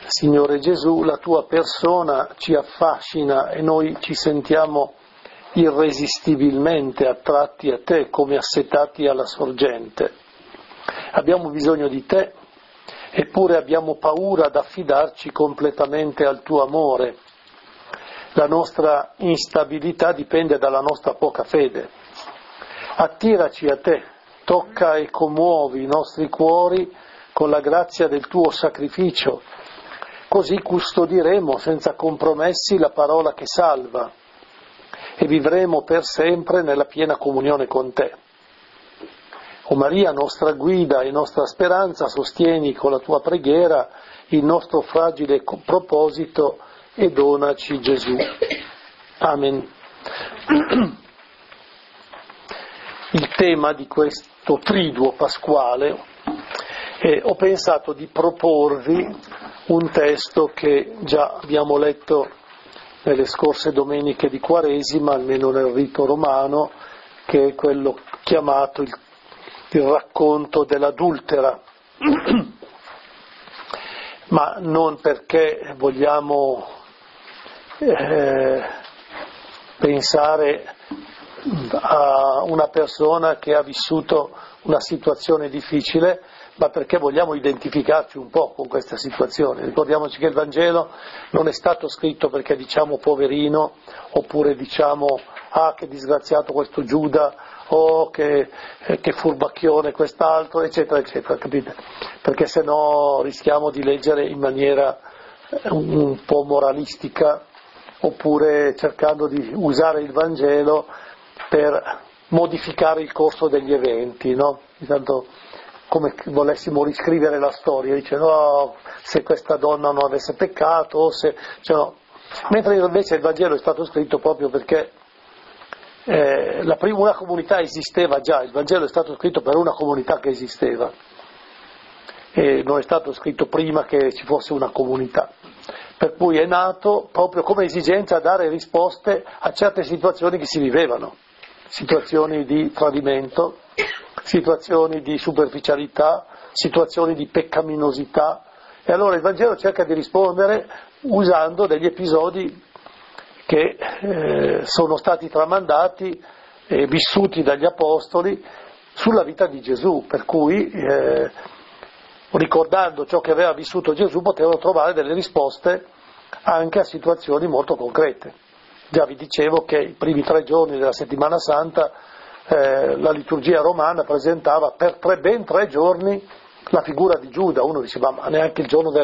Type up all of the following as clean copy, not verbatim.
Signore Gesù, la tua persona ci affascina e noi ci sentiamo irresistibilmente attratti a te, come assetati alla sorgente. Abbiamo bisogno di te, eppure abbiamo paura ad affidarci completamente al tuo amore. La nostra instabilità dipende dalla nostra poca fede. Attiraci a te, tocca e commuovi i nostri cuori con la grazia del tuo sacrificio. Così custodiremo senza compromessi la parola che salva e vivremo per sempre nella piena comunione con te. O Maria, nostra guida e nostra speranza, sostieni con la tua preghiera il nostro fragile proposito e donaci Gesù. Amen. Il tema di questo triduo pasquale, ho pensato di proporvi un testo che già abbiamo letto nelle scorse domeniche di Quaresima, almeno nel rito romano, che è quello chiamato il racconto dell'adultera, ma non perché vogliamo pensare a una persona che ha vissuto una situazione difficile, ma perché vogliamo identificarci un po' con questa situazione. Ricordiamoci che il Vangelo non è stato scritto perché diciamo poverino, oppure diciamo che disgraziato questo Giuda, o che furbacchione quest'altro, eccetera, eccetera, capite? Perché sennò rischiamo di leggere in maniera un po' moralistica, oppure cercando di usare il Vangelo per modificare il corso degli eventi, no? Intanto, come volessimo riscrivere la storia, dice no, se questa donna non avesse peccato, o se, cioè no. Mentre invece il Vangelo è stato scritto proprio perché una comunità esisteva già, il Vangelo è stato scritto per una comunità che esisteva, e non è stato scritto prima che ci fosse una comunità, per cui è nato proprio come esigenza a dare risposte a certe situazioni che si vivevano, situazioni di tradimento, situazioni di superficialità, situazioni di peccaminosità, e allora il Vangelo cerca di rispondere usando degli episodi che sono stati tramandati e vissuti dagli Apostoli sulla vita di Gesù, per cui ricordando ciò che aveva vissuto Gesù potevano trovare delle risposte anche a situazioni molto concrete. Già vi dicevo che i primi 3 giorni della Settimana Santa la liturgia romana presentava per ben 3 giorni la figura di Giuda. Uno diceva ma neanche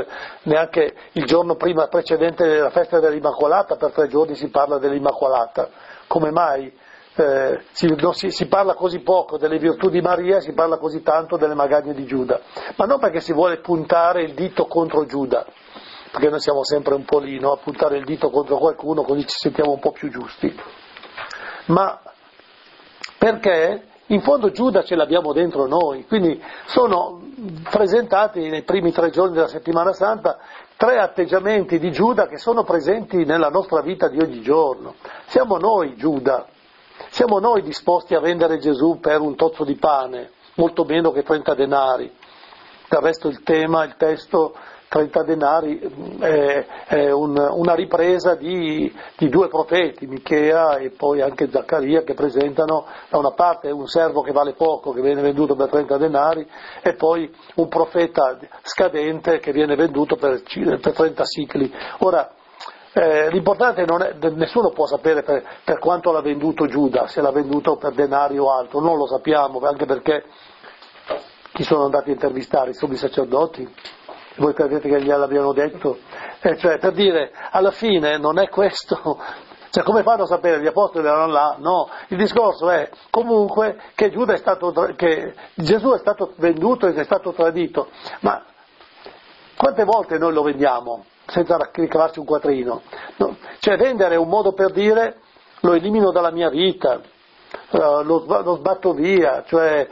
il giorno prima precedente della festa dell'Immacolata per 3 giorni si parla dell'Immacolata. Come mai si parla così poco delle virtù di Maria, si parla così tanto delle magagne di Giuda? Ma non perché si vuole puntare il dito contro Giuda, perché noi siamo sempre un po' lì, no? A puntare il dito contro qualcuno, così ci sentiamo un po' più giusti, ma perché in fondo Giuda ce l'abbiamo dentro noi, quindi sono presentati nei primi 3 giorni della Settimana Santa 3 atteggiamenti di Giuda che sono presenti nella nostra vita di ogni giorno. Siamo noi Giuda, siamo noi disposti a vendere Gesù per un tozzo di pane, molto meno che 30 denari. Del resto il testo 30 denari è una ripresa di 2 profeti, Michea e poi anche Zaccaria, che presentano da una parte un servo che vale poco, che viene venduto per 30 denari, e poi un profeta scadente che viene venduto per 30 sicli. Ora, l'importante non è, nessuno può sapere per quanto l'ha venduto Giuda, se l'ha venduto per denari o altro, non lo sappiamo, anche perché chi sono andati a intervistare? I sommi sacerdoti? Voi credete che gliel'abbiano detto? Cioè, per dire, alla fine non è questo, cioè come fanno a sapere? Gli apostoli erano là? No, il discorso è comunque che che Gesù è stato venduto e che è stato tradito, ma quante volte noi lo vendiamo senza ricavarci un quattrino? No? Cioè vendere è un modo per dire lo elimino dalla mia vita, lo sbatto via, cioè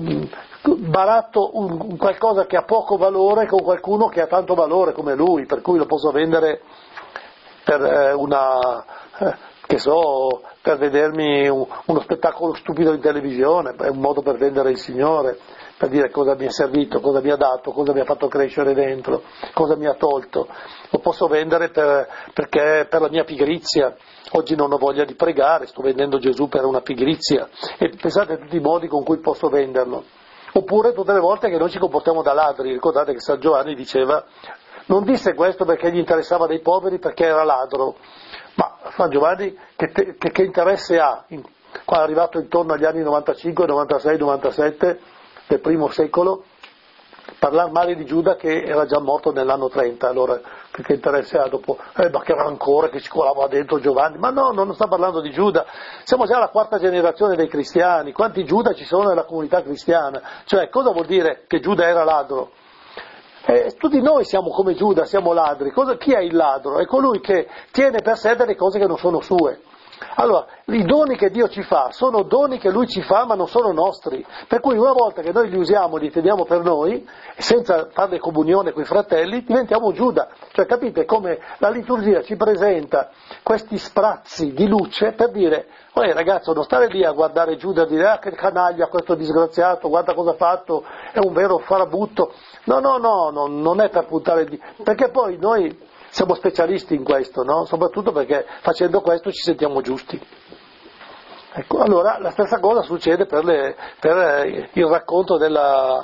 baratto un qualcosa che ha poco valore con qualcuno che ha tanto valore come lui, per cui lo posso vendere per che so, per vedermi uno spettacolo stupido in televisione, è un modo per vendere il Signore, per dire cosa mi è servito, cosa mi ha dato, cosa mi ha fatto crescere dentro, cosa mi ha tolto. Lo posso vendere perché per la mia pigrizia, oggi non ho voglia di pregare, sto vendendo Gesù per una pigrizia, e pensate a tutti i modi con cui posso venderlo. Oppure tutte le volte che noi ci comportiamo da ladri. Ricordate che San Giovanni diceva, non disse questo perché gli interessava dei poveri, perché era ladro. Ma San Giovanni che interesse ha, qua è arrivato intorno agli anni 95, 96, 97 del primo secolo, parlare male di Giuda che era già morto nell'anno 30, allora che interesse ha dopo? Ma che rancore che ci colava dentro Giovanni, ma no, non sta parlando di Giuda, siamo già alla quarta generazione dei cristiani, quanti Giuda ci sono nella comunità cristiana? Cioè, cosa vuol dire che Giuda era ladro? Tutti noi siamo come Giuda, siamo ladri. Chi è il ladro? È colui che tiene per sé delle cose che non sono sue. Allora, i doni che Dio ci fa sono doni che Lui ci fa, ma non sono nostri. Per cui una volta che noi li usiamo, li teniamo per noi, senza fare comunione con i fratelli, diventiamo Giuda. Cioè, capite come la liturgia ci presenta questi sprazzi di luce per dire, ragazzo, non stare lì a guardare Giuda e dire, che canaglia questo disgraziato, guarda cosa ha fatto, è un vero farabutto. No, non è per puntare di... Perché poi noi siamo specialisti in questo, no? Soprattutto perché facendo questo ci sentiamo giusti. Ecco, allora la stessa cosa succede per il racconto della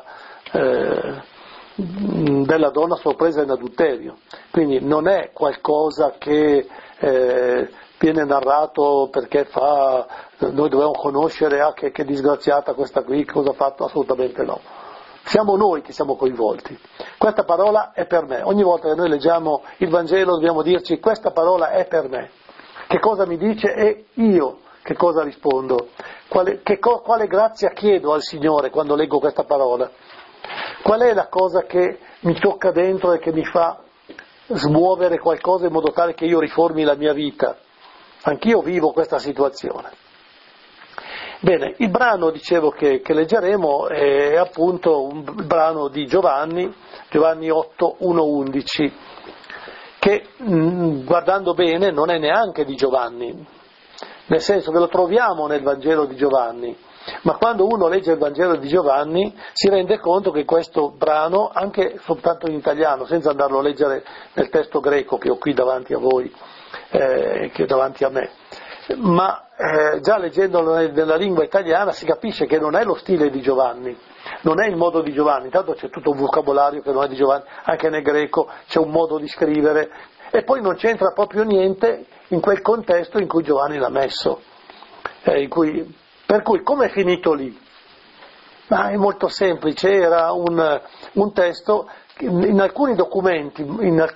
donna sorpresa in adulterio. Quindi non è qualcosa che viene narrato perché noi dobbiamo conoscere che disgraziata questa qui, cosa ha fatto, assolutamente no. Siamo noi che siamo coinvolti. Questa parola è per me. Ogni volta che noi leggiamo il Vangelo dobbiamo dirci questa parola è per me. Che cosa mi dice e io che cosa rispondo? Quale grazia chiedo al Signore quando leggo questa parola? Qual è la cosa che mi tocca dentro e che mi fa smuovere qualcosa in modo tale che io riformi la mia vita? Anch'io vivo questa situazione. Bene, il brano, dicevo, che leggeremo è appunto un brano di Giovanni 8, 1, 11, che guardando bene non è neanche di Giovanni, nel senso che lo troviamo nel Vangelo di Giovanni, ma quando uno legge il Vangelo di Giovanni si rende conto che questo brano, anche soltanto in italiano, senza andarlo a leggere nel testo greco che ho qui davanti a voi, che è davanti a me, ma già leggendolo nella lingua italiana si capisce che non è lo stile di Giovanni, non è il modo di Giovanni, intanto c'è tutto un vocabolario che non è di Giovanni, anche nel greco c'è un modo di scrivere e poi non c'entra proprio niente in quel contesto in cui Giovanni l'ha messo, per cui come è finito lì? Ma è molto semplice, era un testo, in alcuni documenti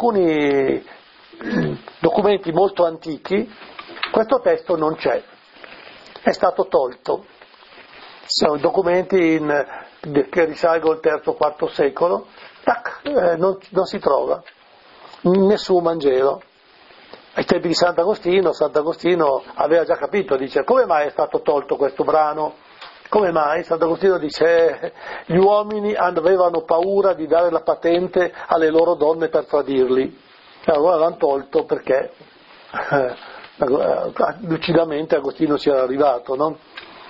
molto antichi, questo testo non c'è, è stato tolto. Sono documenti che risalgono al III-IV secolo, non si trova in nessun Vangelo. Ai tempi di Sant'Agostino aveva già capito, dice, come mai è stato tolto questo brano? Come mai? Sant'Agostino dice, gli uomini avevano paura di dare la patente alle loro donne per tradirli. Allora l'hanno tolto perché lucidamente Agostino ci era arrivato, no?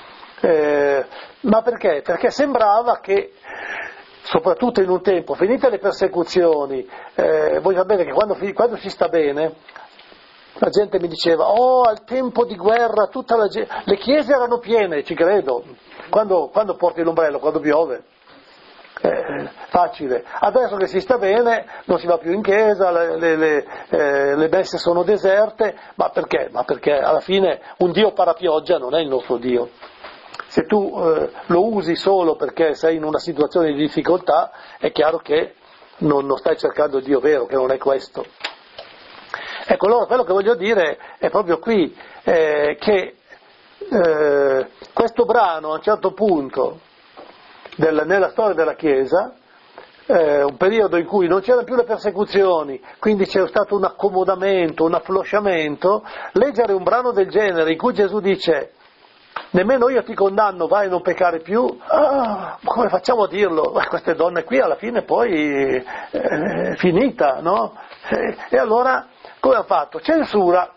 Ma perché? Perché sembrava che, soprattutto in un tempo, finite le persecuzioni, voi sapete che quando si sta bene, la gente mi diceva, al tempo di guerra le chiese erano piene, ci credo, quando porti l'ombrello, quando piove. Facile. Adesso che si sta bene non si va più in chiesa, le messe sono deserte, ma perché? Ma perché alla fine un Dio parapioggia non è il nostro Dio. Se tu lo usi solo perché sei in una situazione di difficoltà, è chiaro che non stai cercando il Dio vero, che non è questo. Ecco, allora quello che voglio dire è proprio qui, che questo brano a un certo punto nella storia della Chiesa, un periodo in cui non c'erano più le persecuzioni, quindi c'era stato un accomodamento, un afflosciamento, leggere un brano del genere in cui Gesù dice nemmeno io ti condanno, vai a non peccare più, come facciamo a dirlo? Queste donne qui alla fine poi è finita, no? E allora come ha fatto? Censura,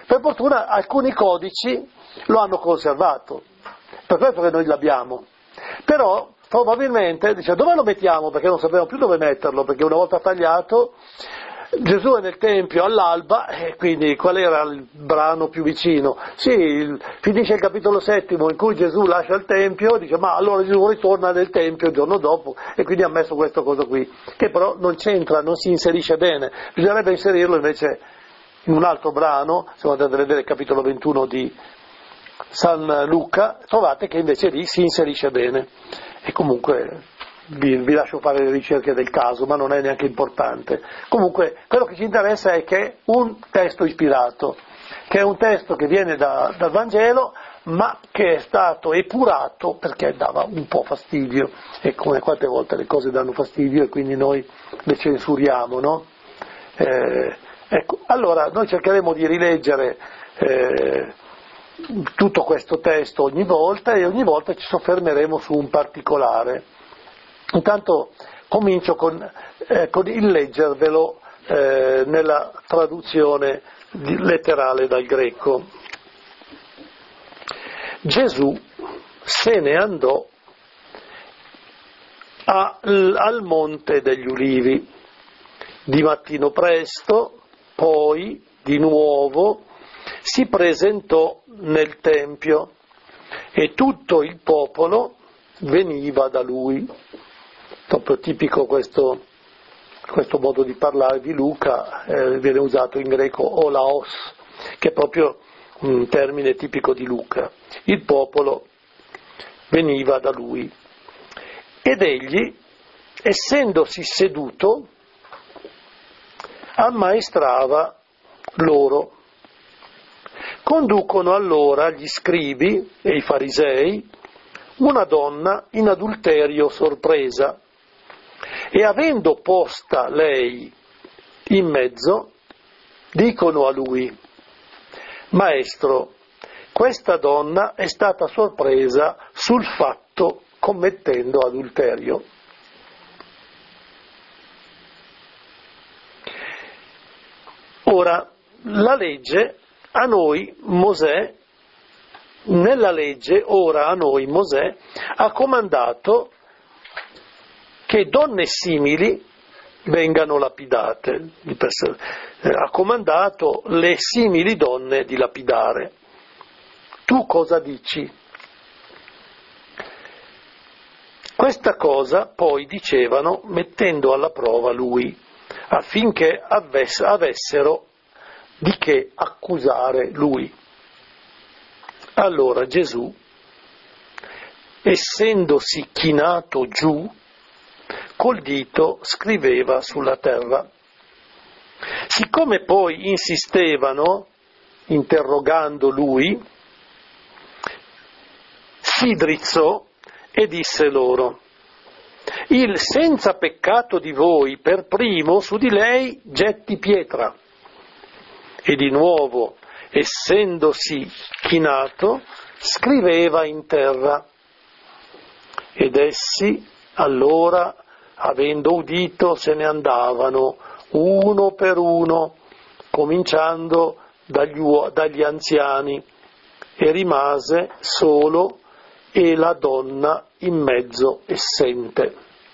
Per fortuna alcuni codici lo hanno conservato, per questo che noi l'abbiamo. Però probabilmente, dice, dove lo mettiamo? Perché non sappiamo più dove metterlo, perché una volta tagliato Gesù è nel Tempio all'alba, e quindi qual era il brano più vicino? Sì, finisce il capitolo 7 in cui Gesù lascia il Tempio, dice ma allora Gesù ritorna nel Tempio il giorno dopo, e quindi ha messo questo coso qui, che però non c'entra, non si inserisce bene, bisognerebbe inserirlo invece in un altro brano. Se andate a vedere il capitolo 21 di San Luca, trovate che invece lì si inserisce bene, e comunque vi lascio fare le ricerche del caso, ma non è neanche importante. Comunque quello che ci interessa è che è un testo ispirato, che è un testo che viene dal Vangelo, ma che è stato epurato perché dava un po' fastidio, e come quante volte le cose danno fastidio e quindi noi le censuriamo, no? Ecco, allora noi cercheremo di rileggere tutto questo testo ogni volta, e ogni volta ci soffermeremo su un particolare. Intanto comincio con il leggervelo nella traduzione letterale dal greco. Gesù se ne andò al Monte degli Ulivi di mattino presto, poi di nuovo si presentò nel Tempio e tutto il popolo veniva da lui. Proprio tipico questo modo di parlare di Luca, viene usato in greco olaos, che è proprio un termine tipico di Luca. Il popolo veniva da lui ed egli, essendosi seduto, ammaestrava loro. Conducono allora gli scribi e i farisei una donna in adulterio sorpresa, e avendo posta lei in mezzo, dicono a lui: Maestro, questa donna è stata sorpresa sul fatto commettendo adulterio. Ora, la legge a noi Mosè, nella legge ora a noi Mosè ha comandato che donne simili vengano lapidate, ha comandato le simili donne di lapidare. Tu cosa dici? Questa cosa poi dicevano mettendo alla prova lui, affinché avessero di che accusare lui. Allora Gesù, essendosi chinato giù, col dito scriveva sulla terra. Siccome poi insistevano, interrogando lui, si drizzò e disse loro: il senza peccato di voi per primo su di lei getti pietra. E di nuovo, essendosi chinato, scriveva in terra. Ed essi allora, avendo udito, se ne andavano uno per uno, cominciando dagli anziani, e rimase solo e la donna in mezzo essente.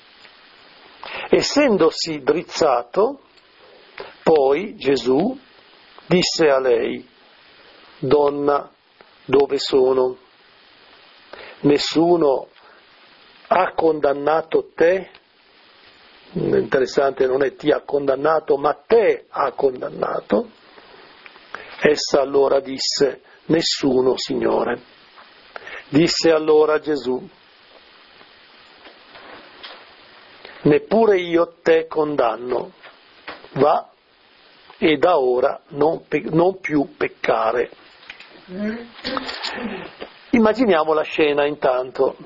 Essendosi drizzato, poi Gesù disse a lei: Donna, dove sono? Nessuno ha condannato te? Interessante, non è ti ha condannato, ma te ha condannato? Essa allora disse: Nessuno, Signore. Disse allora Gesù: Neppure io te condanno. Va e da ora non più peccare. Immaginiamo la scena intanto,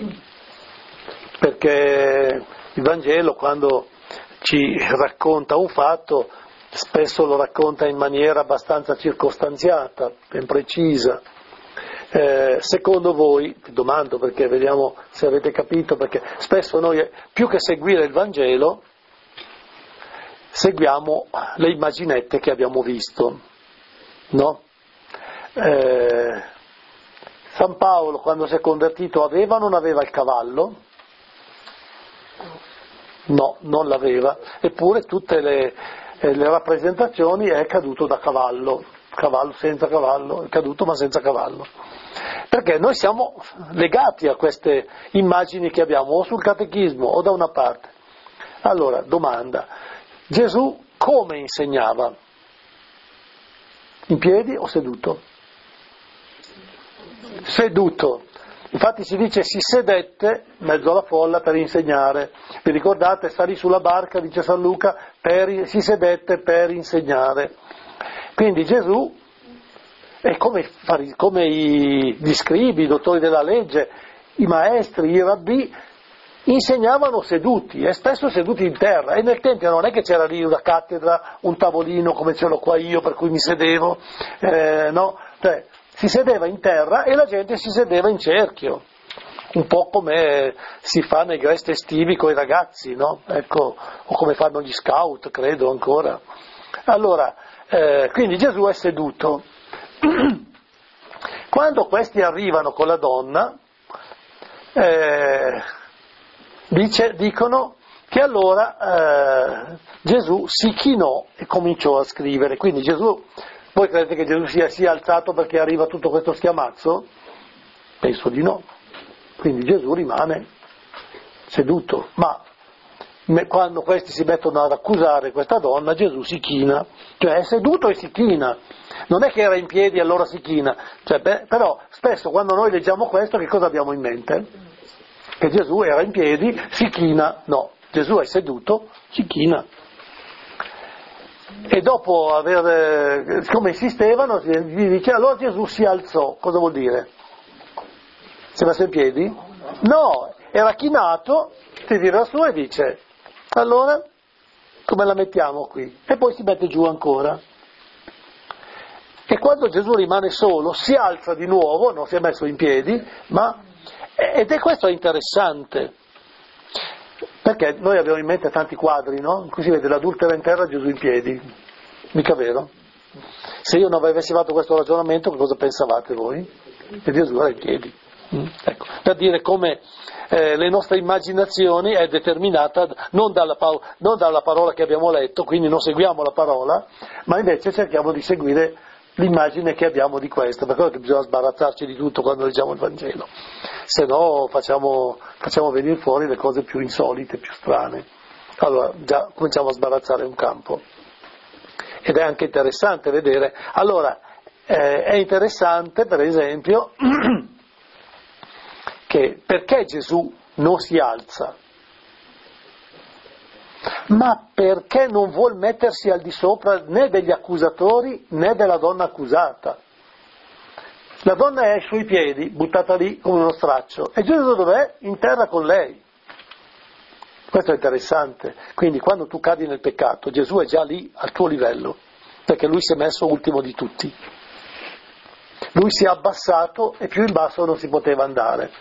perché il Vangelo, quando ci racconta un fatto, spesso lo racconta in maniera abbastanza circostanziata, ben precisa. Secondo voi, vi domando perché vediamo se avete capito, perché spesso noi, più che seguire il Vangelo, seguiamo le immaginette che abbiamo visto, no? San Paolo quando si è convertito aveva o non aveva il cavallo? No, non l'aveva, eppure tutte le rappresentazioni è caduto da cavallo senza cavallo, è caduto ma senza cavallo. Perché noi siamo legati a queste immagini che abbiamo o sul catechismo o da una parte. Allora, domanda, Gesù come insegnava? In piedi o seduto? Seduto. Infatti si dice si sedette in mezzo alla folla per insegnare. Vi ricordate? Salì sulla barca, dice San Luca, si sedette per insegnare. Quindi Gesù, è come gli scribi, i dottori della legge, i maestri, i rabbì, insegnavano seduti, e spesso seduti in terra, e nel Tempio non è che c'era lì una cattedra, un tavolino come ce l'ho qua io per cui mi sedevo, no? Cioè, si sedeva in terra e la gente si sedeva in cerchio, un po' come si fa nei rest estivi con i ragazzi, no? Ecco, o come fanno gli scout, credo ancora. Allora, quindi Gesù è seduto. Quando questi arrivano con la donna, dicono che allora Gesù si chinò e cominciò a scrivere. Quindi Gesù, voi credete che Gesù sia alzato perché arriva tutto questo schiamazzo? Penso di no. Quindi Gesù rimane seduto, ma quando questi si mettono ad accusare questa donna, Gesù si china, cioè è seduto e si china. Non è che era in piedi e allora si china, cioè, però spesso quando noi leggiamo questo che cosa abbiamo in mente? Che Gesù era in piedi, si china, no, Gesù è seduto, si china. E dopo siccome insistevano, gli dice allora Gesù si alzò, cosa vuol dire? Si è messo in piedi? No, era chinato, si tira su e dice allora come la mettiamo qui? E poi si mette giù ancora. E quando Gesù rimane solo si alza di nuovo, non si è messo in piedi, ed è questo interessante, perché noi abbiamo in mente tanti quadri, no? In cui si vede l'adultera in terra e Gesù in piedi, mica vero? Se io non avessi fatto questo ragionamento, che cosa pensavate voi? Che Gesù era in piedi. Ecco, per dire come le nostre immaginazioni è determinata non dalla parola che abbiamo letto, quindi non seguiamo la parola, ma invece cerchiamo di seguire l'immagine che abbiamo di questo, per quello che bisogna sbarazzarci di tutto quando leggiamo il Vangelo, se no facciamo venire fuori le cose più insolite, più strane. Allora già cominciamo a sbarazzare un campo. Ed è anche interessante vedere, allora è interessante per esempio che perché Gesù non si alza? Ma perché non vuol mettersi al di sopra né degli accusatori né della donna accusata. La donna è ai suoi piedi, buttata lì come uno straccio, e Gesù dov'è? In terra con lei. Questo è interessante. Quindi quando tu cadi nel peccato, Gesù è già lì al tuo livello, perché lui si è messo ultimo di tutti. Lui si è abbassato e più in basso non si poteva andare.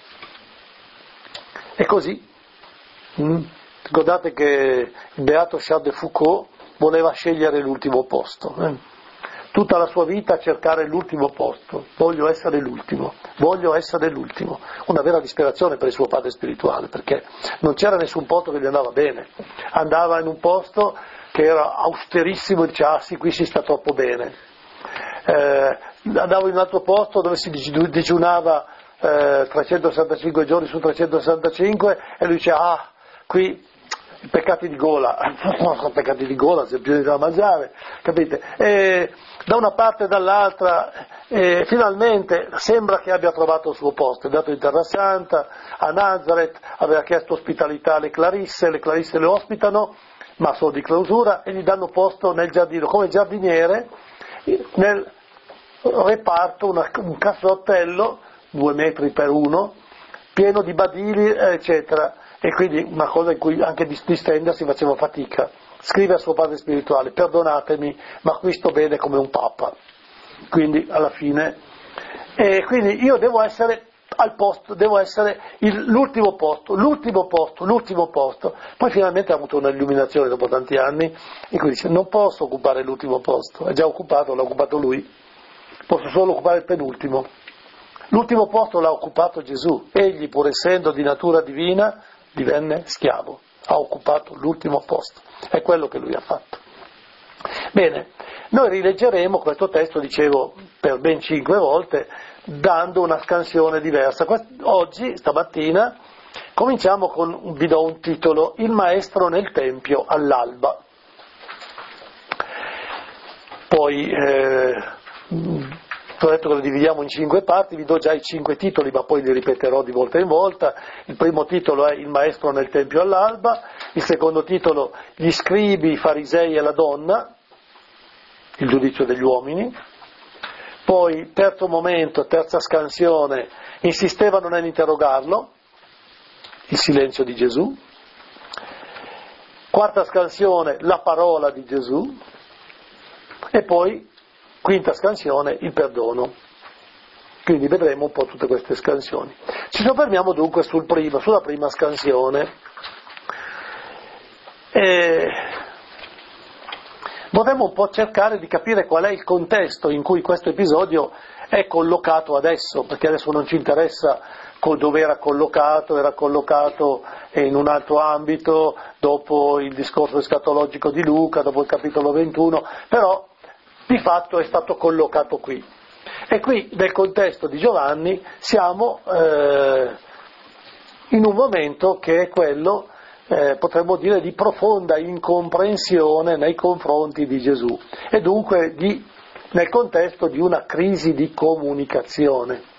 E così. Ricordate che il beato Charles de Foucault voleva scegliere l'ultimo posto. Tutta la sua vita a cercare l'ultimo posto. Voglio essere l'ultimo. Una vera disperazione per il suo padre spirituale, perché non c'era nessun posto che gli andava bene. Andava in un posto che era austerissimo e diceva, sì, qui si sta troppo bene. Andava in un altro posto dove si digiunava 365 giorni su 365 e lui diceva, qui i peccati di gola, se più da mangiare, capite? E da una parte e dall'altra, finalmente sembra che abbia trovato il suo posto, è andato in Terra Santa, a Nazareth, aveva chiesto ospitalità alle Clarisse, le Clarisse le ospitano, ma sono di clausura, e gli danno posto nel giardino, come giardiniere, nel reparto, un cassottello, 2 metri per 1, pieno di badili, eccetera. E quindi una cosa in cui anche di stendersi faceva fatica. Scrive al suo padre spirituale, perdonatemi, ma qui sto bene come un papa. Quindi alla fine, e quindi io devo essere al posto, devo essere l'ultimo posto. Poi finalmente ha avuto un'illuminazione dopo tanti anni, e quindi dice, non posso occupare l'ultimo posto, è già occupato, l'ha occupato lui. posso solo occupare il penultimo. L'ultimo posto l'ha occupato Gesù, egli pur essendo di natura divina divenne schiavo, ha occupato l'ultimo posto, è quello che lui ha fatto. Bene, noi rileggeremo questo testo, dicevo, per ben 5 volte, dando una scansione diversa. Oggi, stamattina, cominciamo con, vi do un titolo, Il maestro nel tempio all'alba. Poi, ho detto che lo dividiamo in 5 parti, vi do già i 5 titoli, ma poi li ripeterò di volta in volta. Il primo titolo è Il maestro nel tempio all'alba, il secondo titolo Gli scribi, i farisei e la donna, il giudizio degli uomini. Poi, terzo momento, terza scansione, insistevano nell'interrogarlo, il silenzio di Gesù. Quarta scansione, la parola di Gesù. E poi, quinta scansione, il perdono. Quindi vedremo un po' tutte queste scansioni. Ci soffermiamo dunque sulla prima scansione. Vorremmo un po' cercare di capire qual è il contesto in cui questo episodio è collocato adesso, perché adesso non ci interessa dove era collocato in un altro ambito, dopo il discorso escatologico di Luca, dopo il capitolo 21, però di fatto è stato collocato qui. E qui, nel contesto di Giovanni, siamo in un momento che è quello, potremmo dire, di profonda incomprensione nei confronti di Gesù, e dunque nel contesto di una crisi di comunicazione.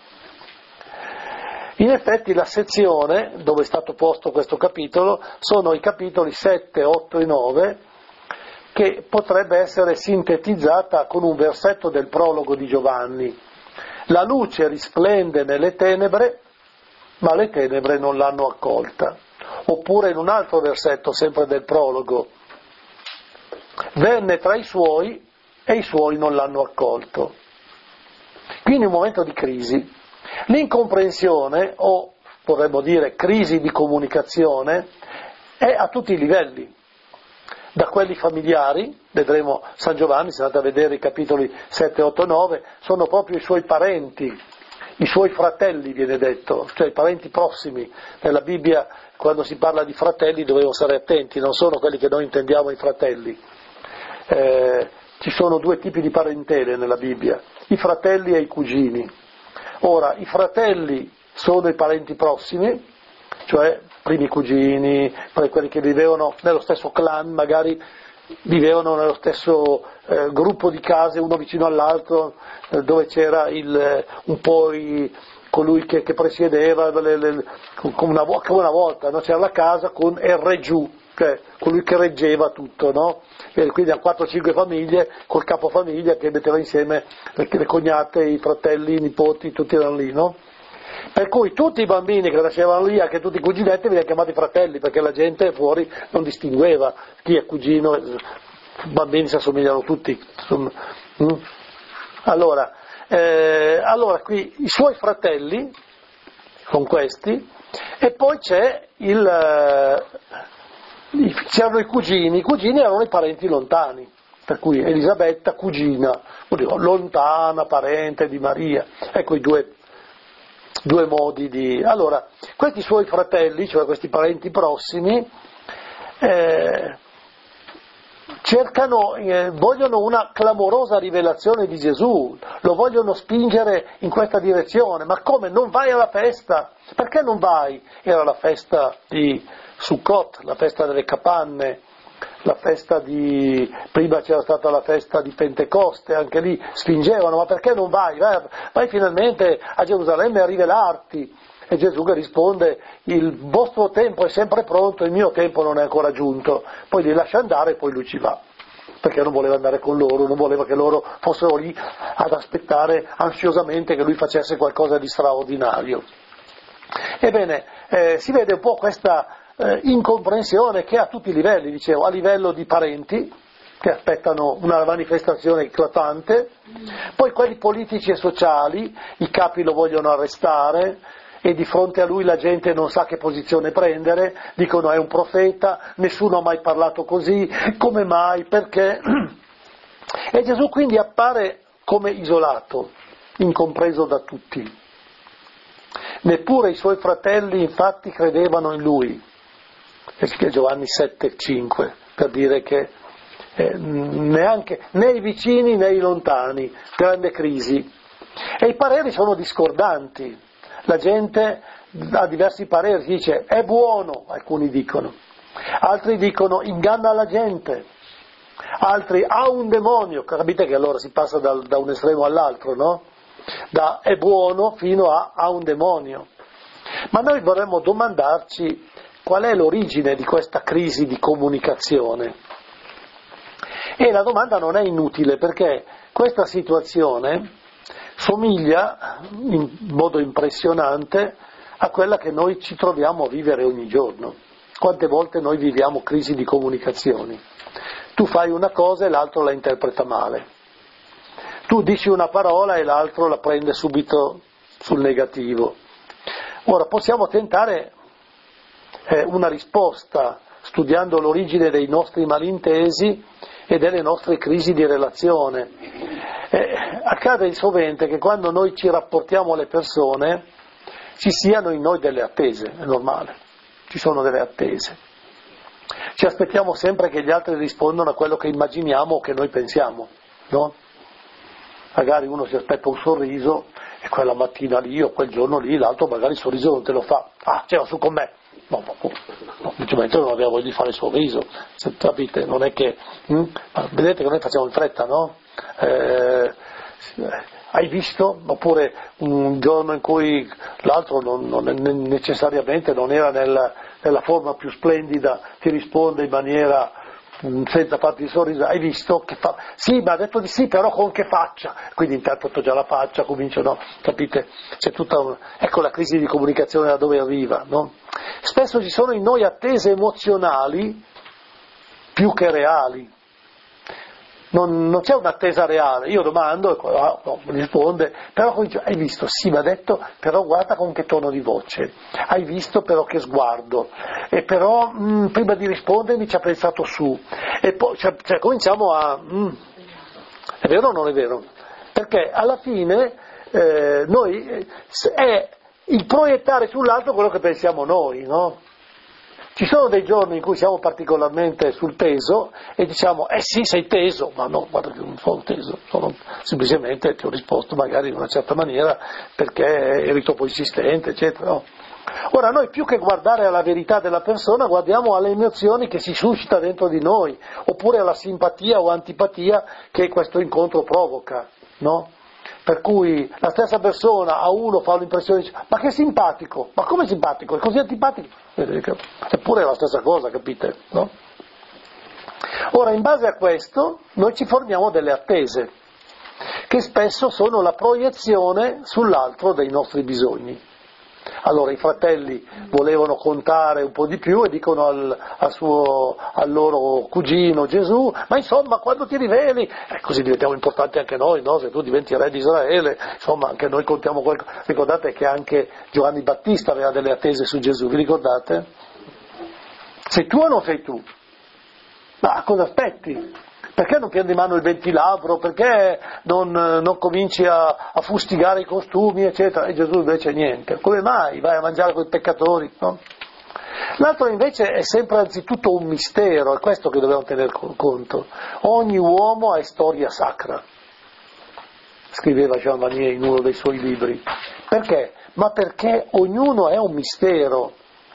In effetti la sezione dove è stato posto questo capitolo sono i capitoli 7, 8 e 9, che potrebbe essere sintetizzata con un versetto del prologo di Giovanni. La luce risplende nelle tenebre, ma le tenebre non l'hanno accolta. Oppure in un altro versetto, sempre del prologo, venne tra i suoi e i suoi non l'hanno accolto. Quindi un momento di crisi. L'incomprensione, o vorremmo dire crisi di comunicazione, è a tutti i livelli. Da quelli familiari, vedremo San Giovanni, se andate a vedere i capitoli 7, 8, 9, sono proprio i suoi parenti, i suoi fratelli viene detto, cioè i parenti prossimi. Nella Bibbia quando si parla di fratelli dobbiamo stare attenti, non sono quelli che noi intendiamo i fratelli. Ci sono 2 tipi di parentele nella Bibbia, i fratelli e i cugini. Ora, i fratelli sono i parenti prossimi, cioè primi cugini, quelli che vivevano nello stesso clan, magari vivevano nello stesso gruppo di case, uno vicino all'altro, dove c'era colui che presiedeva, come una volta, no? C'era la casa con il reggiù, cioè colui che reggeva tutto, no? E quindi a 4-5 famiglie, col capofamiglia che metteva insieme le cognate, i fratelli, i nipoti, tutti erano lì, no? Per cui tutti i bambini che nascevano lì, anche tutti i cuginetti, venivano chiamati fratelli, perché la gente fuori non distingueva chi è cugino, i bambini si assomigliano tutti. Allora, qui i suoi fratelli, con questi, e poi c'erano i cugini erano i parenti lontani, per cui Elisabetta, cugina, lontana, parente di Maria, ecco i due modi di... Allora, questi suoi fratelli, cioè questi parenti prossimi, vogliono una clamorosa rivelazione di Gesù, lo vogliono spingere in questa direzione. Ma come, non vai alla festa? Perché non vai? Era la festa di Sukkot, la festa delle capanne, la festa prima c'era stata la festa di Pentecoste, anche lì spingevano, ma perché non vai? Vai finalmente a Gerusalemme a rivelarti. E Gesù che risponde: il vostro tempo è sempre pronto, il mio tempo non è ancora giunto. Poi li lascia andare e poi lui ci va, perché non voleva andare con loro, non voleva che loro fossero lì ad aspettare ansiosamente che lui facesse qualcosa di straordinario. Ebbene, si vede un po' questa incomprensione che a tutti i livelli, dicevo, a livello di parenti che aspettano una manifestazione eclatante, poi quelli politici e sociali, i capi lo vogliono arrestare e di fronte a lui la gente non sa che posizione prendere, dicono è un profeta, nessuno ha mai parlato così, come mai, perché? E Gesù quindi appare come isolato, incompreso da tutti. Neppure i suoi fratelli infatti credevano in lui. È Giovanni 7,5, per dire che neanche né i vicini né i lontani, grande crisi. E i pareri sono discordanti, la gente ha diversi pareri, dice è buono, alcuni dicono, altri dicono inganna la gente, altri ha un demonio, capite che allora si passa da un estremo all'altro, no? Da è buono fino a ha un demonio. Ma noi vorremmo domandarci qual è l'origine di questa crisi di comunicazione. E la domanda non è inutile, perché questa situazione somiglia in modo impressionante a quella che noi ci troviamo a vivere ogni giorno. Quante volte noi viviamo crisi di comunicazioni? Tu fai una cosa e l'altro la interpreta male. Tu dici una parola e l'altro la prende subito sul negativo. Ora possiamo tentare una risposta studiando l'origine dei nostri malintesi e delle nostre crisi di relazione. Accade sovente che quando noi ci rapportiamo alle persone ci siano in noi delle attese, è normale, ci sono delle attese. Ci aspettiamo sempre che gli altri rispondano a quello che immaginiamo o che noi pensiamo, no? Magari uno si aspetta un sorriso e quella mattina lì o quel giorno lì l'altro magari il sorriso non te lo fa. Ah, c'era su con me. No, semplicemente non aveva voglia di fare il sorriso, capite? Non è che... vedete che noi facciamo in fretta, no? Hai visto? Oppure un giorno in cui l'altro non necessariamente non era nella forma più splendida, ti risponde in maniera senza farti il sorriso, hai visto? Che fa? Sì, ma ha detto di sì, però con che faccia? Quindi interpreto già la faccia, comincio, no? Capite? C'è tutta ecco la crisi di comunicazione da dove arriva, no? Spesso ci sono in noi attese emozionali più che reali. Non c'è un'attesa reale, io domando e mi risponde, però comincio, hai visto? Sì, mi ha detto, però guarda con che tono di voce, hai visto però che sguardo, e però prima di rispondermi ci ha pensato su, e poi cominciamo a... è vero o non è vero? Perché alla fine noi è il proiettare sull'altro quello che pensiamo noi, no? Ci sono dei giorni in cui siamo particolarmente sul teso e diciamo, sì, sei teso, ma no, guarda che non sono teso, semplicemente ti ho risposto magari in una certa maniera perché eri troppo insistente, eccetera. No? Ora noi più che guardare alla verità della persona guardiamo alle emozioni che si suscita dentro di noi, oppure alla simpatia o antipatia che questo incontro provoca, no? Per cui la stessa persona a uno fa un'impressione e dice ma che simpatico, ma come simpatico, è così antipatico, eppure è la stessa cosa, capite? No? Ora in base a questo noi ci formiamo delle attese che spesso sono la proiezione sull'altro dei nostri bisogni. Allora i fratelli volevano contare un po' di più e dicono al loro cugino Gesù, ma insomma quando ti riveli, così diventiamo importanti anche noi, no? Se tu diventi re di Israele, insomma anche noi contiamo qualcosa. Ricordate che anche Giovanni Battista aveva delle attese su Gesù, vi ricordate? Sei tu o non sei tu? Ma cosa aspetti? Perché non prendi in mano il ventilabro? Perché non cominci a fustigare i costumi, eccetera? E Gesù invece niente. Come mai? Vai a mangiare con i peccatori? No? L'altro invece è sempre anzitutto un mistero, è questo che dobbiamo tener conto. Ogni uomo ha storia sacra, scriveva Jean Vanier in uno dei suoi libri. Perché? Ma perché ognuno è un mistero.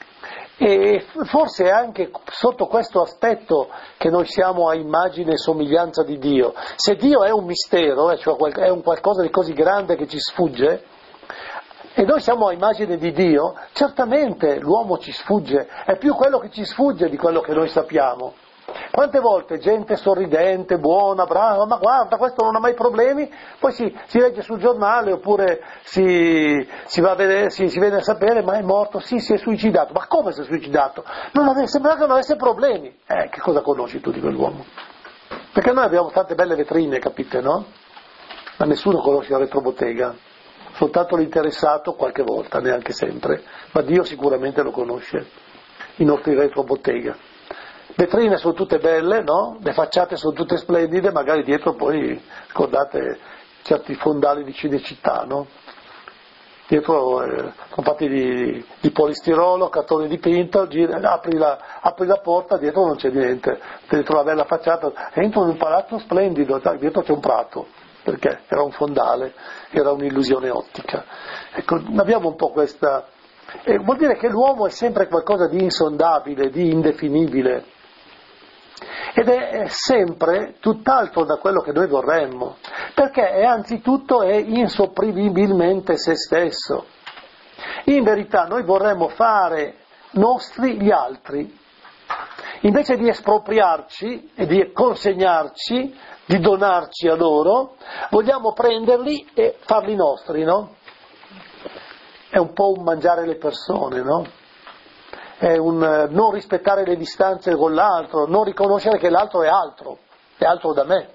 E forse è anche sotto questo aspetto che noi siamo a immagine e somiglianza di Dio. Se Dio è un mistero, cioè è un qualcosa di così grande che ci sfugge, e noi siamo a immagine di Dio, certamente l'uomo ci sfugge, è più quello che ci sfugge di quello che noi sappiamo. Quante volte gente sorridente, buona, brava, ma guarda, questo non ha mai problemi, poi si legge sul giornale oppure si va a vedere, si viene a sapere, ma è morto, sì, si è suicidato. Ma come si è suicidato? Sembrava che non avesse problemi. Che cosa conosci tu di quell'uomo? Perché noi abbiamo tante belle vetrine, capite, no? Ma nessuno conosce la retrobottega, soltanto l'interessato qualche volta, neanche sempre, ma Dio sicuramente lo conosce, i nostri retrobottega. Vetrine sono tutte belle, no? Le facciate sono tutte splendide, magari dietro poi, ricordate, certi fondali di Cinecittà, no? Dietro sono fatti di polistirolo, cartone dipinto, apri la porta, dietro non c'è niente, dietro la bella facciata, entro in un palazzo splendido, dietro c'è un prato, perché era un fondale, era un'illusione ottica. Ecco, abbiamo un po' questa... vuol dire che l'uomo è sempre qualcosa di insondabile, di indefinibile, ed è sempre tutt'altro da quello che noi vorremmo, perché anzitutto è insopprimibilmente se stesso. In verità noi vorremmo fare nostri gli altri, invece di espropriarci e di consegnarci, di donarci a loro, vogliamo prenderli e farli nostri, no? È un po' un mangiare le persone, no? È un non rispettare le distanze con l'altro, non riconoscere che l'altro è altro da me.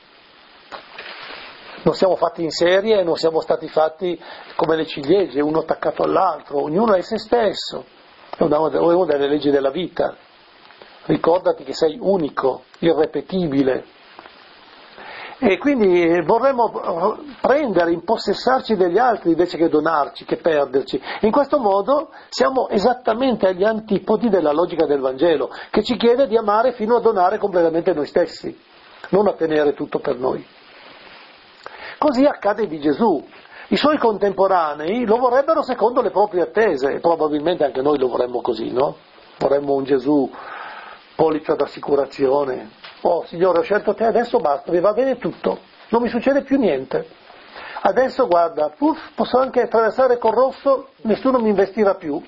Non siamo fatti in serie, non siamo stati fatti come le ciliegie, uno attaccato all'altro, ognuno è se stesso. È una delle leggi della vita. Ricordati che sei unico, irrepetibile. E quindi vorremmo prendere, impossessarci degli altri invece che donarci, che perderci. In questo modo siamo esattamente agli antipodi della logica del Vangelo, che ci chiede di amare fino a donare completamente noi stessi, non a tenere tutto per noi. Così accade di Gesù. I suoi contemporanei lo vorrebbero secondo le proprie attese, e probabilmente anche noi lo vorremmo così, no? Vorremmo un Gesù polizza d'assicurazione. Oh Signore, ho scelto te, adesso basta, mi va bene tutto, non mi succede più niente. Adesso guarda, posso anche attraversare col rosso, nessuno mi investirà più.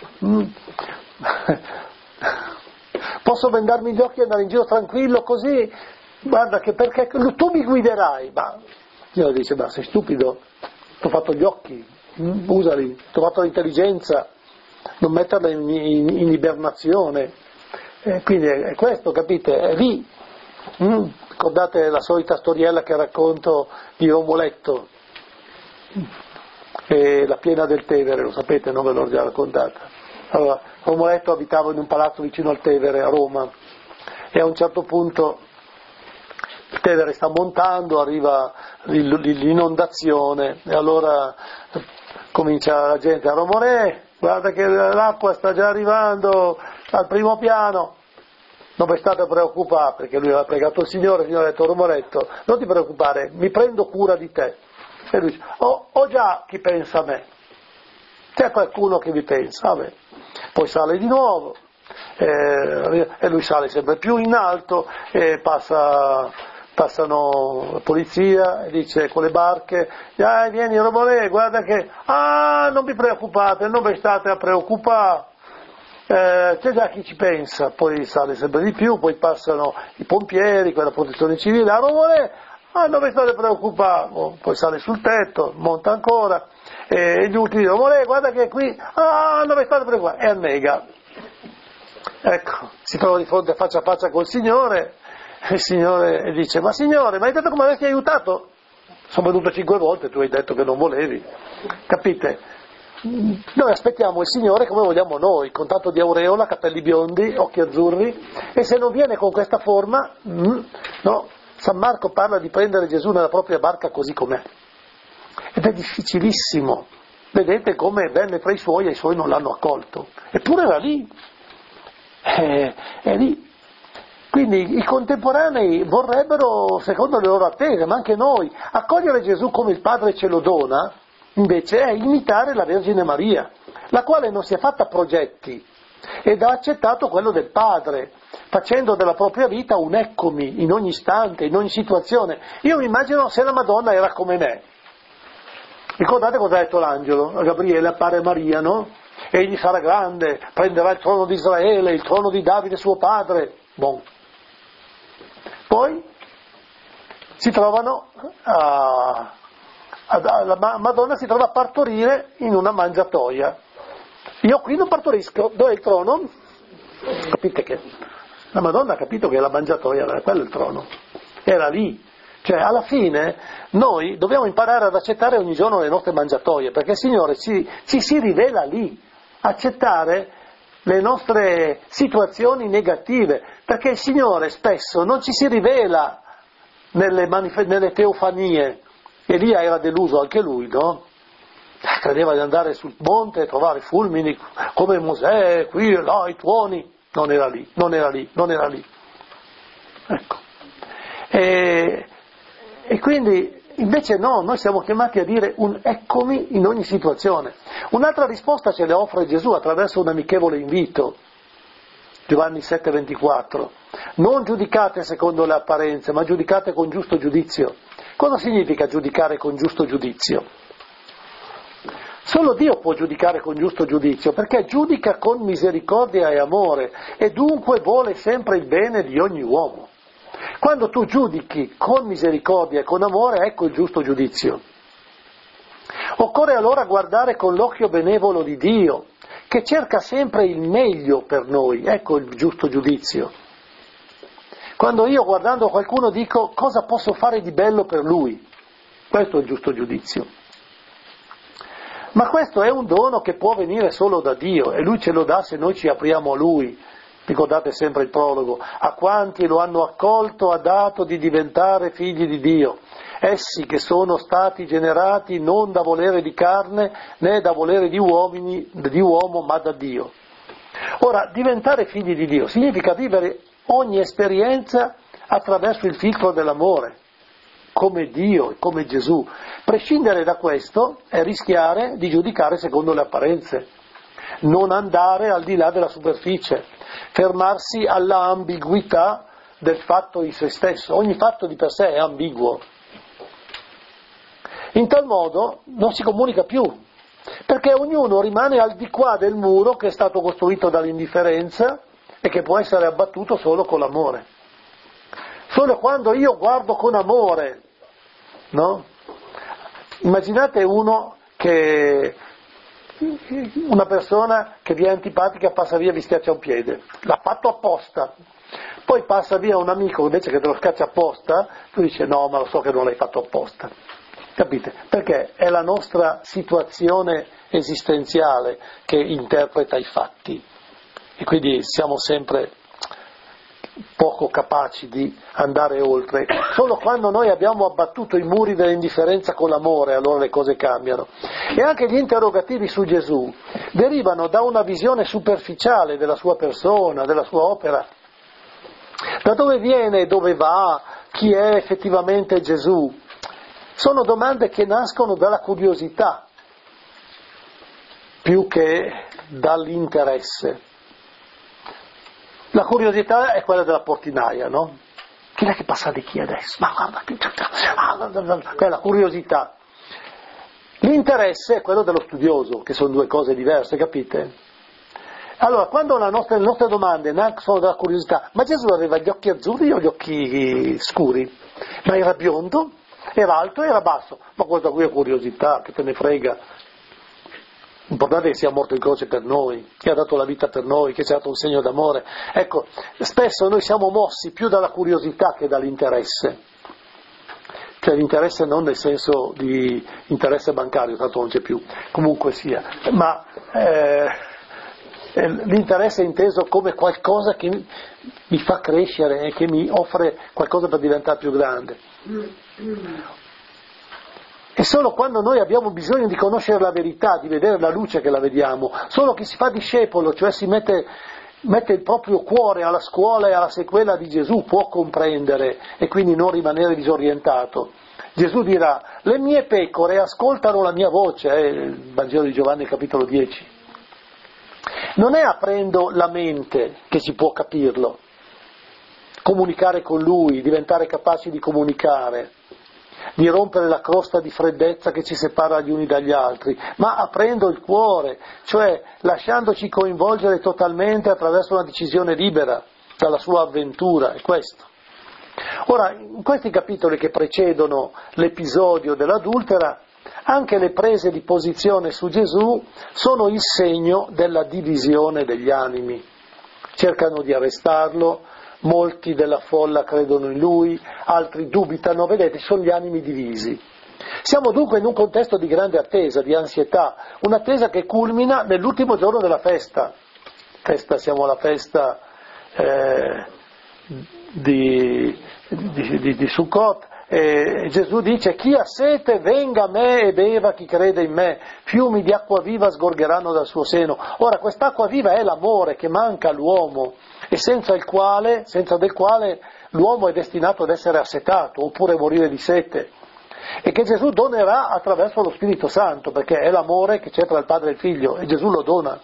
Posso vendarmi gli occhi e andare in giro tranquillo così, guarda che perché tu mi guiderai. Ma Dio dice, ma sei stupido? Ti ho fatto gli occhi, usali, ti ho fatto l'intelligenza, non metterla in ibernazione. Quindi è questo, capite? È lì. Ricordate la solita storiella che racconto di Romoletto e la piena del Tevere, lo sapete, non ve l'ho già raccontata. Allora, Romoletto abitava in un palazzo vicino al Tevere a Roma e a un certo punto il Tevere sta montando, arriva l'inondazione e allora comincia la gente a Romolè, guarda che l'acqua sta già arrivando al primo piano. Non vi state a preoccupare, perché lui aveva pregato il Signore ha detto Romoletto, non ti preoccupare, mi prendo cura di te. E lui dice, ho già chi pensa a me, c'è qualcuno che mi pensa, vabbè. Poi sale di nuovo, e lui sale sempre più in alto, e passano la polizia, e dice con le barche, vieni Romolè, guarda che, non vi preoccupate, non vi state a preoccupare. C'è già chi ci pensa, poi sale sempre di più, poi passano i pompieri, quella protezione civile, a Romolè, non vi state preoccupando, poi sale sul tetto, monta ancora, e gli ultimi dicono, Romolè, guarda che qui, non vi state preoccupando, e annega. Ecco, si trova di fronte faccia a faccia col Signore, e il Signore dice, ma Signore, mi hai detto come avresti aiutato? Sono venuto 5 volte, tu hai detto che non volevi, capite? Noi aspettiamo il Signore come vogliamo noi, con tanto di aureola, capelli biondi, occhi azzurri, e se non viene con questa forma, no, San Marco parla di prendere Gesù nella propria barca così com'è, ed è difficilissimo. Vedete come venne tra i suoi e i suoi non l'hanno accolto, eppure era lì, è lì. Quindi i contemporanei vorrebbero, secondo le loro attese, ma anche noi, accogliere Gesù come il Padre ce lo dona, invece è imitare la Vergine Maria, la quale non si è fatta progetti ed ha accettato quello del Padre, facendo della propria vita un eccomi in ogni istante, in ogni situazione. Io mi immagino se la Madonna era come me. Ricordate cosa ha detto l'angelo? A Gabriele appare Maria, no? Egli sarà grande, prenderà il trono di Israele, il trono di Davide suo padre. Bon. Poi si trovano la Madonna si trova a partorire in una mangiatoia. Io qui non partorisco, dov'è il trono? Capite che la Madonna ha capito che la mangiatoia era quello il trono, era lì. Cioè alla fine noi dobbiamo imparare ad accettare ogni giorno le nostre mangiatoie, perché il Signore ci si rivela lì, accettare le nostre situazioni negative, perché il Signore spesso non ci si rivela nelle teofanie, Elia era deluso anche lui, no? Credeva di andare sul monte e trovare fulmini come Mosè, qui e là, i tuoni. Non era lì. Ecco. E quindi invece no, noi siamo chiamati a dire un eccomi in ogni situazione. Un'altra risposta ce le offre Gesù attraverso un amichevole invito. Giovanni 7,24. Non giudicate secondo le apparenze, ma giudicate con giusto giudizio. Cosa significa giudicare con giusto giudizio? Solo Dio può giudicare con giusto giudizio, perché giudica con misericordia e amore e dunque vuole sempre il bene di ogni uomo. Quando tu giudichi con misericordia e con amore, ecco il giusto giudizio. Occorre allora guardare con l'occhio benevolo di Dio, che cerca sempre il meglio per noi, ecco il giusto giudizio. Quando io guardando qualcuno dico cosa posso fare di bello per lui, questo è il giusto giudizio. Ma questo è un dono che può venire solo da Dio e Lui ce lo dà se noi ci apriamo a Lui. Ricordate sempre il prologo, a quanti lo hanno accolto ha dato di diventare figli di Dio, essi che sono stati generati non da volere di carne né da volere di uomo, ma da Dio. Ora, diventare figli di Dio significa vivere ogni esperienza attraverso il filtro dell'amore, come Dio, come Gesù. Prescindere da questo è rischiare di giudicare secondo le apparenze, non andare al di là della superficie, fermarsi alla ambiguità del fatto in se stesso. Ogni fatto di per sé è ambiguo. In tal modo non si comunica più, perché ognuno rimane al di qua del muro che è stato costruito dall'indifferenza e che può essere abbattuto solo con l'amore. Solo quando io guardo con amore, no? Immaginate una persona che vi è antipatica passa via e vi schiaccia un piede, l'ha fatto apposta, poi passa via un amico invece che te lo schiaccia apposta, tu dici no, ma lo so che non l'hai fatto apposta, capite? Perché è la nostra situazione esistenziale che interpreta i fatti e quindi siamo sempre poco capaci di andare oltre. Solo quando noi abbiamo abbattuto i muri dell'indifferenza con l'amore, allora le cose cambiano. E anche gli interrogativi su Gesù derivano da una visione superficiale della sua persona, della sua opera. Da dove viene, dove va, chi è effettivamente Gesù? Sono domande che nascono dalla curiosità più che dall'interesse. La curiosità è quella della portinaia, no? Chi è che passa di chi adesso? Ma guarda, quella è la curiosità. L'interesse è quello dello studioso, che sono due cose diverse, capite? Allora, quando le nostre domande nascono dalla curiosità, ma Gesù aveva gli occhi azzurri o gli occhi scuri? Ma era biondo? Era alto o era basso? Ma questa qui è curiosità, che te ne frega. L'importante è che sia morto in croce per noi, che ha dato la vita per noi, che ci ha dato un segno d'amore. Ecco, spesso noi siamo mossi più dalla curiosità che dall'interesse. Cioè l'interesse non nel senso di interesse bancario, tanto non c'è più, comunque sia, ma l'interesse è inteso come qualcosa che mi fa crescere e che mi offre qualcosa per diventare più grande. E solo quando noi abbiamo bisogno di conoscere la verità, di vedere la luce che la vediamo, solo chi si fa discepolo, cioè si mette il proprio cuore alla scuola e alla sequela di Gesù, può comprendere e quindi non rimanere disorientato. Gesù dirà, le mie pecore ascoltano la mia voce, è il Vangelo di Giovanni capitolo 10. Non è aprendo la mente che si può capirlo, comunicare con Lui, diventare capaci di comunicare, di rompere la crosta di freddezza che ci separa gli uni dagli altri, ma aprendo il cuore, cioè lasciandoci coinvolgere totalmente attraverso una decisione libera dalla sua avventura, è questo. Ora, in questi capitoli che precedono l'episodio dell'adultera, anche le prese di posizione su Gesù sono il segno della divisione degli animi. Cercano di arrestarlo, molti della folla credono in lui, altri dubitano, vedete, sono gli animi divisi. Siamo dunque in un contesto di grande attesa, di ansietà, un'attesa che culmina nell'ultimo giorno della festa. Siamo alla festa di Sukkot Gesù dice: chi ha sete venga a me e beva, chi crede in me, fiumi di acqua viva sgorgeranno dal suo seno. Ora, quest'acqua viva è l'amore che manca all'uomo e senza del quale l'uomo è destinato ad essere assetato oppure morire di sete, e che Gesù donerà attraverso lo Spirito Santo, perché è l'amore che c'è tra il Padre e il Figlio e Gesù lo dona.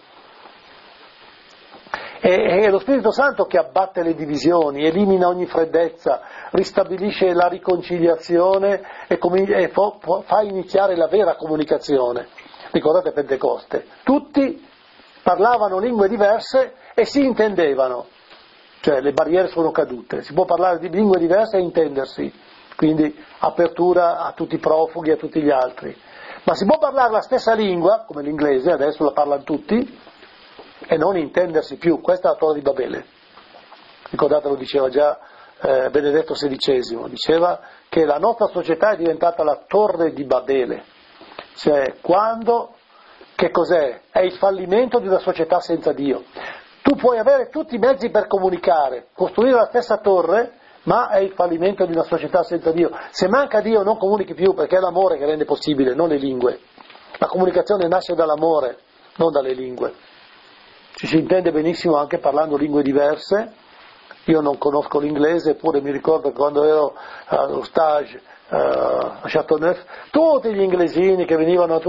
È lo Spirito Santo che abbatte le divisioni, elimina ogni freddezza, ristabilisce la riconciliazione e fa iniziare la vera comunicazione. Ricordate Pentecoste? Tutti parlavano lingue diverse e si intendevano, cioè le barriere sono cadute, si può parlare di lingue diverse e intendersi, quindi apertura a tutti i profughi e a tutti gli altri. Ma si può parlare la stessa lingua, come l'inglese, adesso la parlano tutti, e non intendersi più. Questa è la Torre di Babele. Ricordate, lo diceva già Benedetto XVI, diceva che la nostra società è diventata la Torre di Babele, cioè che cos'è? È il fallimento di una società senza Dio. Tu puoi avere tutti i mezzi per comunicare, costruire la stessa torre, ma è il fallimento di una società senza Dio. Se manca Dio non comunichi più, perché è l'amore che rende possibile, non le lingue. La comunicazione nasce dall'amore, non dalle lingue. Ci si intende benissimo anche parlando lingue diverse. Io non conosco l'inglese, eppure mi ricordo che quando ero allo stage a Châteauneuf, tutti gli inglesini che venivano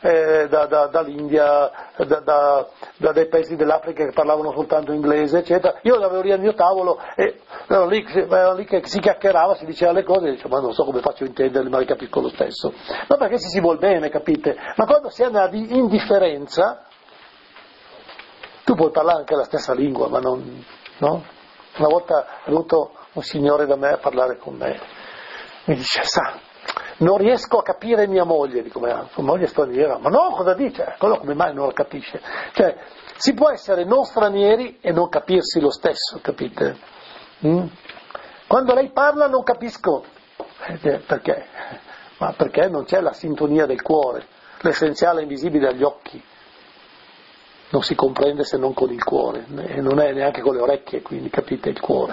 dall'India, da dei paesi dell'Africa che parlavano soltanto inglese, eccetera, io l'avevo lì al mio tavolo e ero lì che si chiacchierava, si diceva le cose e dicevo: ma non so come faccio a intenderle, ma le capisco lo stesso. No, perché ci si vuol bene, capite? Ma quando si è nella indifferenza, tu puoi parlare anche la stessa lingua, ma non, no? Una volta è venuto un signore da me a parlare con me, mi dice: non riesco a capire mia moglie. Dico: ma sua moglie è straniera? Ma no, cosa dice? Quello come mai non lo capisce? Cioè, si può essere non stranieri e non capirsi lo stesso, capite? Quando lei parla non capisco. Perché? Ma perché non c'è la sintonia del cuore, l'essenziale è invisibile agli occhi. Non si comprende se non con il cuore, e non è neanche con le orecchie, quindi capite il cuore.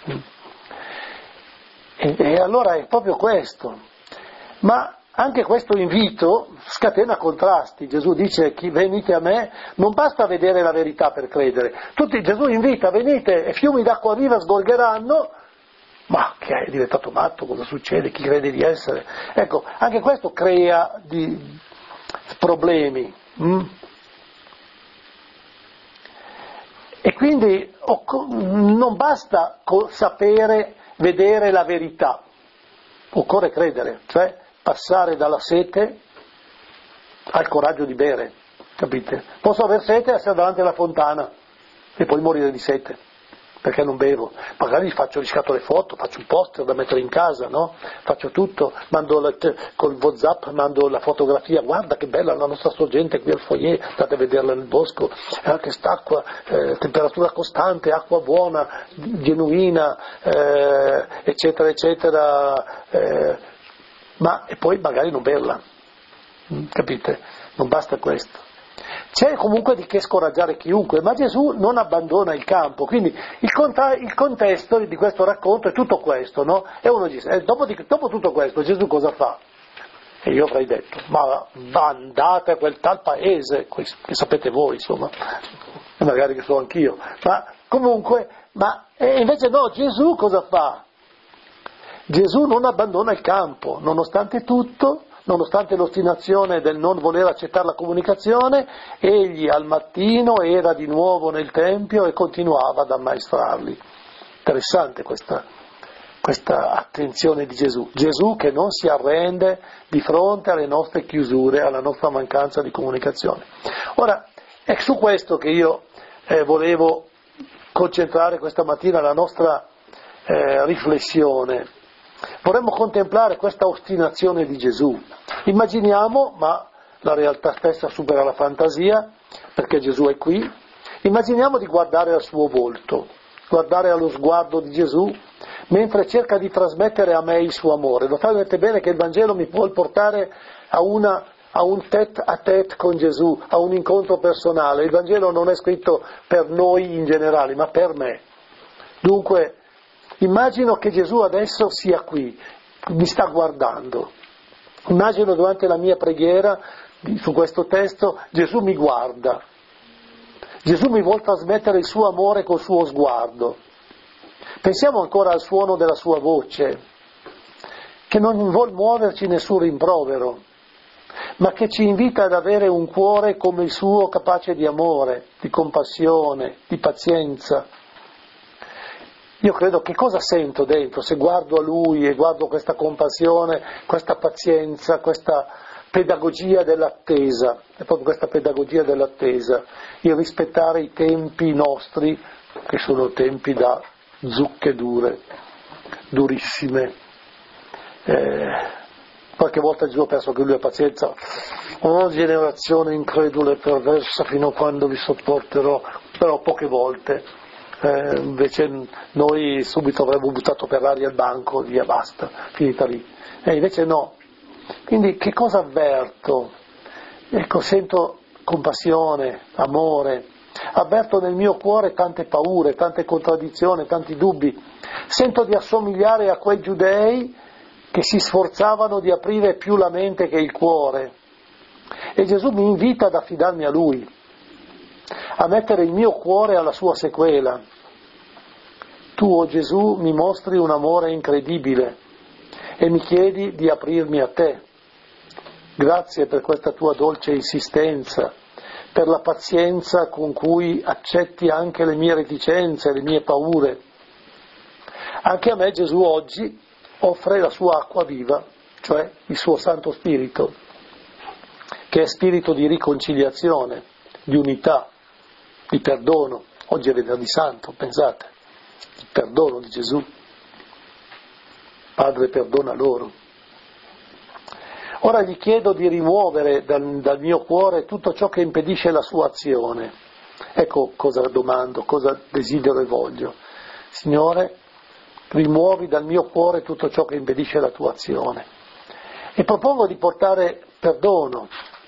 E allora è proprio questo. Ma anche questo invito scatena contrasti. Gesù dice: chi venite a me, non basta vedere la verità per credere. Gesù invita: venite e fiumi d'acqua viva sgorgeranno. Ma che è diventato matto? Cosa succede? Chi crede di essere? Ecco, anche questo crea problemi. E quindi non basta sapere, vedere la verità, occorre credere, cioè passare dalla sete al coraggio di bere, capite? Posso aver sete e essere davanti alla fontana e poi morire di sete, perché non bevo. Magari riscatto le foto, faccio un poster da mettere in casa, no? Faccio tutto, col WhatsApp mando la fotografia: guarda che bella la nostra sorgente qui al foyer, andate a vederla nel bosco, anche quest'acqua, temperatura costante, acqua buona, genuina, eccetera, eccetera, ma e poi magari non berla, capite? Non basta questo. C'è comunque di che scoraggiare chiunque, ma Gesù non abbandona il campo, quindi il contesto di questo racconto è tutto questo, no? E uno dice: dopo tutto questo Gesù cosa fa? E io avrei detto: ma andate a quel tal paese, che sapete voi, insomma, e magari che so anch'io, ma comunque, e invece no, Gesù cosa fa? Gesù non abbandona il campo, nonostante tutto. Nonostante l'ostinazione del non voler accettare la comunicazione, egli al mattino era di nuovo nel Tempio e continuava ad ammaestrarli. Interessante questa attenzione di Gesù. Gesù che non si arrende di fronte alle nostre chiusure, alla nostra mancanza di comunicazione. Ora, è su questo che io volevo concentrare questa mattina la nostra riflessione. Vorremmo contemplare questa ostinazione di Gesù. Immaginiamo, ma la realtà stessa supera la fantasia, perché Gesù è qui, immaginiamo di guardare al suo volto, guardare allo sguardo di Gesù, mentre cerca di trasmettere a me il suo amore. Notate bene che il Vangelo mi può portare a un tête à tête con Gesù, a un incontro personale. Il Vangelo non è scritto per noi in generale, ma per me. Dunque, immagino che Gesù adesso sia qui mi sta guardando. Immagino durante la mia preghiera su questo testo, Gesù mi guarda. Gesù mi vuol trasmettere il suo amore col suo sguardo. Pensiamo ancora al suono della sua voce, che non vuol muoverci nessun rimprovero, ma che ci invita ad avere un cuore come il suo, capace di amore, di compassione, di pazienza. Io credo, che cosa sento dentro se guardo a Lui e guardo questa compassione, questa pazienza, questa pedagogia dell'attesa, è proprio questa pedagogia dell'attesa, il rispettare i tempi nostri, che sono tempi da zucche dure, durissime. Qualche volta Gesù penso che lui ha pazienza, generazione incredula e perversa, fino a quando vi sopporterò, però poche volte. Invece noi subito avremmo buttato per l'aria il banco, via, basta, finita lì. Invece no. Quindi che cosa avverto? Ecco, sento compassione, amore, avverto nel mio cuore tante paure, tante contraddizioni, tanti dubbi. Sento di assomigliare a quei giudei che si sforzavano di aprire più la mente che il cuore. E Gesù mi invita ad affidarmi a Lui, a mettere il mio cuore alla sua sequela. Tu, oh Gesù, mi mostri un amore incredibile e mi chiedi di aprirmi a te. Grazie per questa tua dolce insistenza, per la pazienza con cui accetti anche le mie reticenze, le mie paure. Anche a me Gesù oggi offre la sua acqua viva, cioè il suo Santo Spirito, che è spirito di riconciliazione, di unità, di perdono. Oggi è Venerdì Santo, pensate, il perdono di Gesù. Padre, perdona loro. Ora gli chiedo di rimuovere dal mio cuore tutto ciò che impedisce la sua azione. Ecco cosa domando, cosa desidero e voglio. Signore, rimuovi dal mio cuore tutto ciò che impedisce la tua azione. E propongo di portare perdono,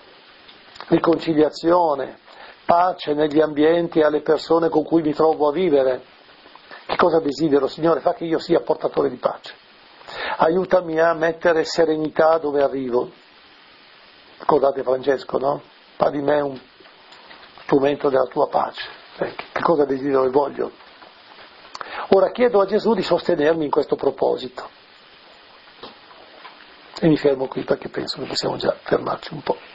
riconciliazione, pace negli ambienti e alle persone con cui mi trovo a vivere. Che cosa desidero, Signore? Fa che io sia portatore di pace. Aiutami a mettere serenità dove arrivo. Ricordate Francesco, no? Fa di me un strumento della tua pace. Che cosa desidero e voglio? Ora chiedo a Gesù di sostenermi in questo proposito. E mi fermo qui perché penso che possiamo già fermarci un po'.